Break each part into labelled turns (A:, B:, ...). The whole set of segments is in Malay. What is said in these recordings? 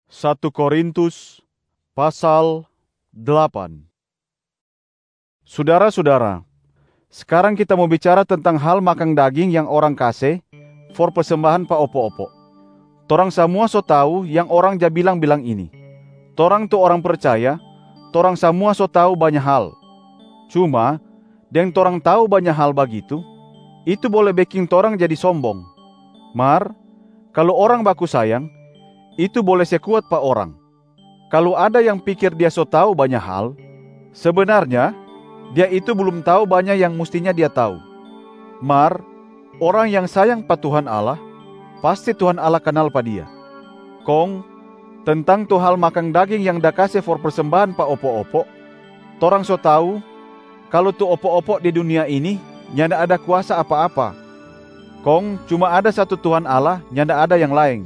A: 1 Korintus pasal 8. Saudara-saudara, sekarang kita mau bicara tentang hal makan daging yang orang kasih for persembahan pa opo-opo. Torang semua so tahu yang orang ja bilang-bilang ini. Torang tu orang percaya, torang semua so tahu banyak hal. Cuma, deng torang tahu banyak hal begitu, itu boleh bikin torang jadi sombong. Mar, kalau orang baku sayang, itu boleh sekuat pa orang. Kalau ada yang pikir dia so tahu banyak hal, sebenarnya dia itu belum tahu banyak yang mestinya dia tahu. Mar, orang yang sayang pa Tuhan Allah, pasti Tuhan Allah kenal pa dia. Kong, tentang tu hal makan daging yang da kasih for persembahan pa opo-opo, torang so tahu kalau tu opo-opo di dunia ini nyanda ada kuasa apa-apa. Kong, cuma ada satu Tuhan Allah, nyanda ada yang lain.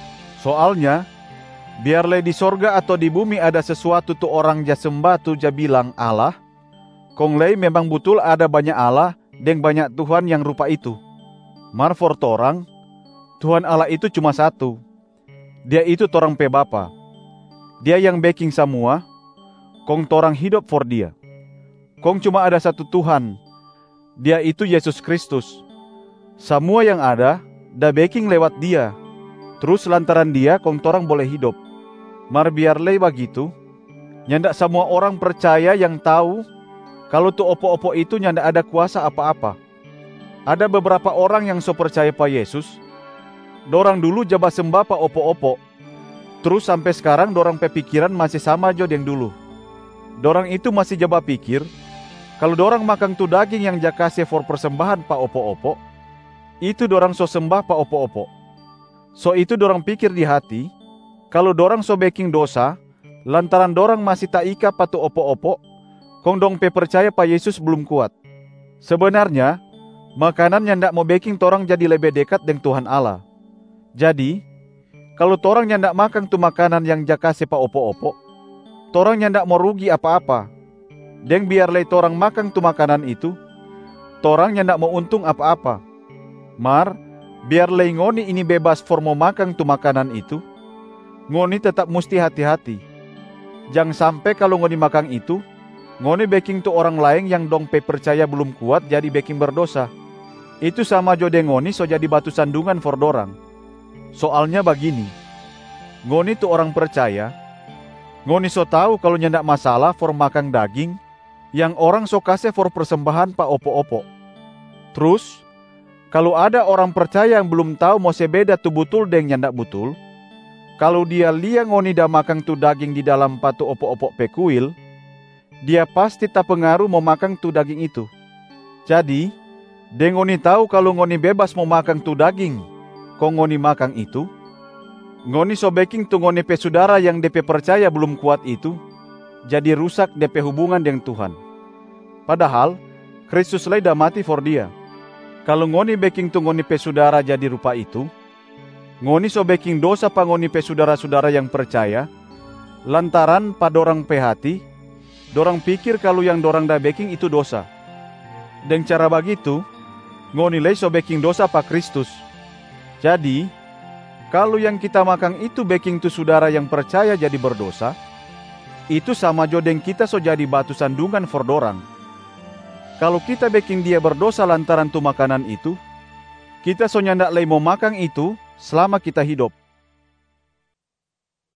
A: Soalnya, biarlah di sorga atau di bumi ada sesuatu tu orang ja sembah tu ja bilang Allah, kong lei memang betul ada banyak Allah dan banyak Tuhan yang rupa itu. Mar for torang, Tuhan Allah itu cuma satu. Dia itu torang pe Bapa. Dia yang backing semua, kong torang hidup for dia. Kong cuma ada satu Tuhan. Dia itu Yesus Kristus. Semua yang ada, da backing lewat dia. Terus lantaran dia, kong torang boleh hidup. Mar biarlah begitu, nyanda semua orang percaya yang tahu kalau tu opo-opo itu nyanda ada kuasa apa-apa. Ada beberapa orang yang so percaya pa Yesus, dorang dulu jaba sembah pa opo-opo. Terus sampai sekarang dorang pe pikiran masih sama jo yang dulu. Dorang itu masih jaba pikir, kalau dorang makan tu daging yang ja kasih for persembahan pa opo-opo, itu dorang so sembah pa opo-opo. So itu dorang pikir di hati, kalau dorang so backing dosa, lantaran dorang masih tak ika patu opo-opo, kong dong pe percaya pa Yesus belum kuat. Sebenarnya, makanan yang ndak mau backing torang jadi lebih dekat dengan Tuhan Allah. Jadi, kalau torang yang ndak makan tu makanan yang ja kasih pa opo-opo, torang yang ndak mau rugi apa-apa. Deng biarlah torang makan tu makanan itu, torang yang ndak mau untung apa-apa. Mar, biarlah ngoni ini bebas for mau makan tu makanan itu, ngoni tetap mesti hati-hati. Jangan sampai kalau ngoni makan itu, ngoni backing tu orang lain yang dong pe percaya belum kuat jadi backing berdosa. Itu sama jode ngoni so jadi batu sandungan for dorang. Soalnya begini, ngoni tu orang percaya, ngoni so tahu kalau nyandak masalah for makan daging yang orang so kasih for persembahan pa opo-opo. Terus, kalau ada orang percaya yang belum tahu mau sebeda tu betul deng nyandak betul, kalau dia liang ngoni dah makan tu daging di dalam patu opo-opo pekuil, dia pasti tak pengaruh mau makan tu daging itu. Jadi, deng ngoni tahu kalau ngoni bebas mau makan tu daging, kong ngoni makan itu, ngoni so backing tu ngoni pe saudara yang depe percaya belum kuat itu, jadi rusak depe hubungan dengan Tuhan. Padahal, Kristus lai dah mati for dia. Kalau ngoni backing tu ngoni pe saudara jadi rupa itu, ngoni so backing dosa pa ngoni pe saudara-saudara yang percaya, lantaran pa dorang pe hati, dorang pikir kalau yang dorang dah backing itu dosa. Dengan cara begitu, ngoni lei so backing dosa pa Kristus. Jadi, kalau yang kita makan itu backing tu saudara yang percaya jadi berdosa, itu sama jo deng kita so jadi batu sandungan for dorang. Kalau kita backing dia berdosa lantaran tu makanan itu, kita so nyandak lei mau makan itu selama kita hidup.